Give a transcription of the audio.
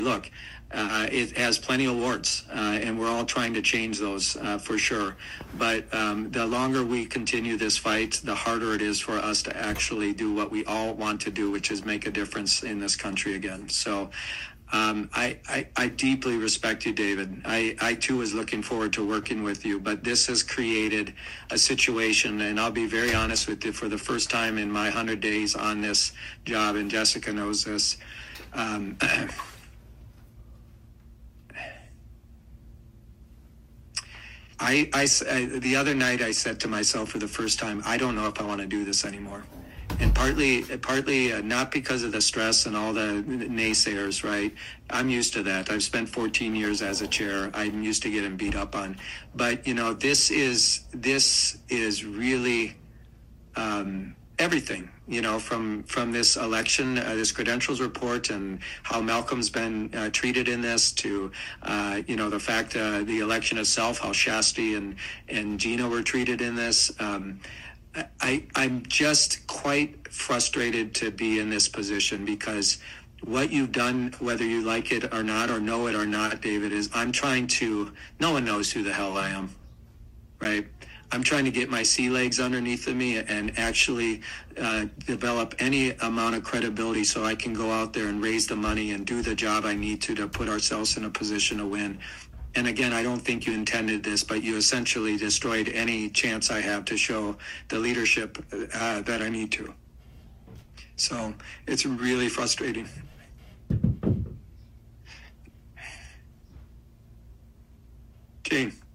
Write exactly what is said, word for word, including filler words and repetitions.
look, uh, it has plenty of warts, uh, and we're all trying to change those uh, for sure. But um, the longer we continue this fight, the harder it is for us to actually do what we all want to do, which is make a difference in this country again. So um, I, I, I deeply respect you, David. I, I too was looking forward to working with you, but this has created a situation, and I'll be very honest with you, for the first time in my one hundred days on this job, and Jessica knows this, um, I, I, I, the other night I said to myself for the first time, I don't know if I want to do this anymore. And partly, partly uh, not because of the stress and all the naysayers, right? I'm used to that. I've spent fourteen years as a chair. I'm used to getting beat up on. But, you know, this is, this is really um, everything, you know, from, from this election, uh, this credentials report, and how Malcolm's been uh, treated in this, to, uh, you know, the fact, uh, the election itself, how Shasti and, and Gina were treated in this. Um, I, I'm just quite frustrated to be in this position, because what you've done, whether you like it or not, or know it or not, David, is I'm trying to, no one knows who the hell I am, right? I'm trying to get my sea legs underneath of me and actually uh, develop any amount of credibility so I can go out there and raise the money and do the job I need to to put ourselves in a position to win. And again, I don't think you intended this, but you essentially destroyed any chance I have to show the leadership uh, that I need to. So it's really frustrating. Jane.